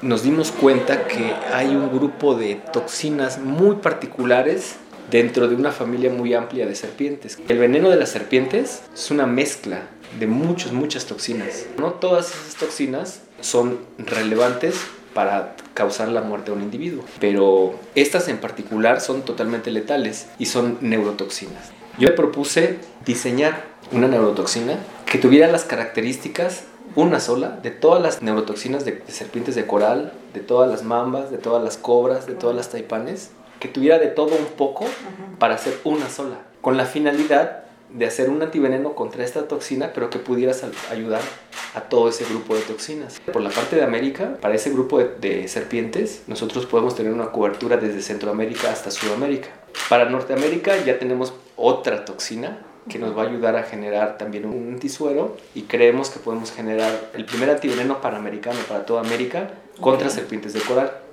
nos dimos cuenta que hay un grupo de toxinas muy particulares dentro de una familia muy amplia de serpientes. El veneno de las serpientes es una mezcla de muchas toxinas. No todas esas toxinas son relevantes para causar la muerte a un individuo, pero estas en particular son totalmente letales y son neurotoxinas. Yo le propuse diseñar una neurotoxina que tuviera las características, una sola, de todas las neurotoxinas de serpientes de coral, de todas las mambas, de todas las cobras, de todas las taipanes, que tuviera de todo un poco para hacer una sola, con la finalidad de hacer un antiveneno contra esta toxina, pero que pudiera ayudar a todo ese grupo de toxinas. Por la parte de América, para ese grupo de serpientes, nosotros podemos tener una cobertura desde Centroamérica hasta Sudamérica. Para Norteamérica ya tenemos otra toxina que nos va a ayudar a generar también un antisuero, y creemos que podemos generar el primer antiveneno panamericano para toda América contra serpientes de coral.